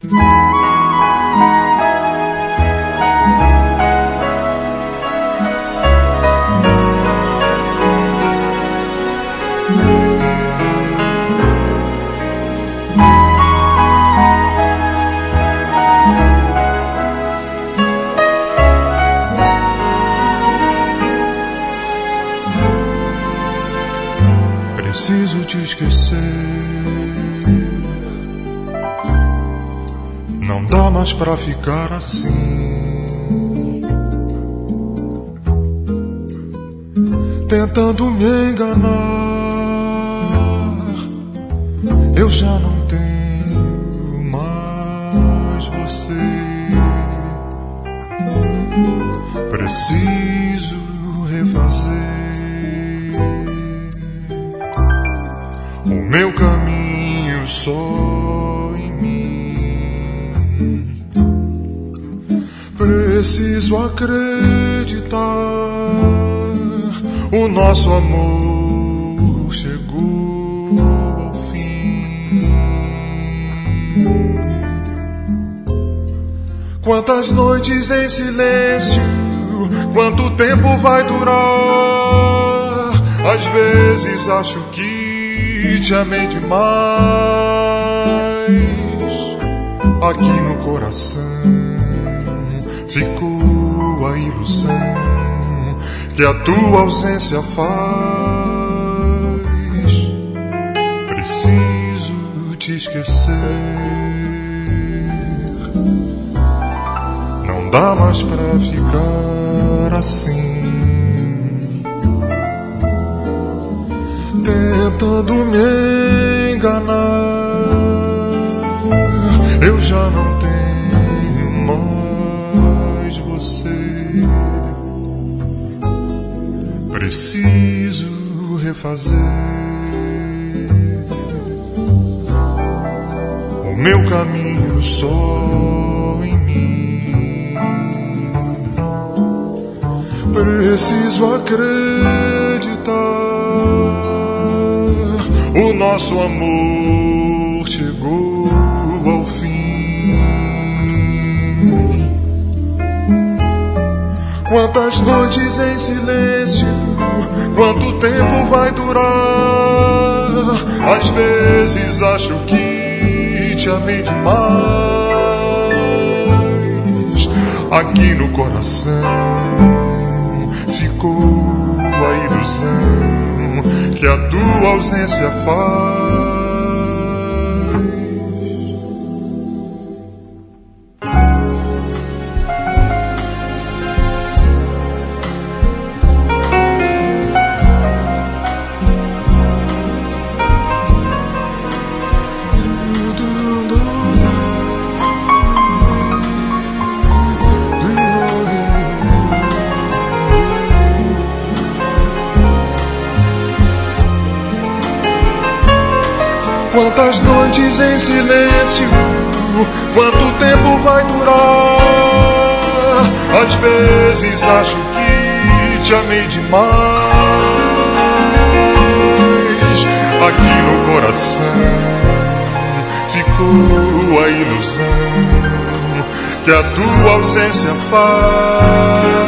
Preciso te esquecer, não dá mais pra ficar assim, tentando me enganar. Eu já não tenho mais você. Preciso refazer o meu caminho só em mim. Preciso acreditar, o nosso amor chegou ao fim. Quantas noites em silêncio, quanto tempo vai durar? Às vezes acho que te amei demais. Aqui no coração ficou a ilusão que a tua ausência faz. Preciso te esquecer, não dá mais pra ficar assim, tentando me enganar. Eu já não tenho mais você. Preciso refazer o meu caminho só em mim. Preciso acreditar, o nosso amor chegou ao fim. Quantas noites em silêncio, quanto tempo vai durar? Às vezes acho que te amei demais. Aqui no coração ficou a ilusão que a tua ausência faz. Quantas noites em silêncio, quanto tempo vai durar? Às vezes acho que te amei demais. Aqui no coração ficou a ilusão que a tua ausência faz.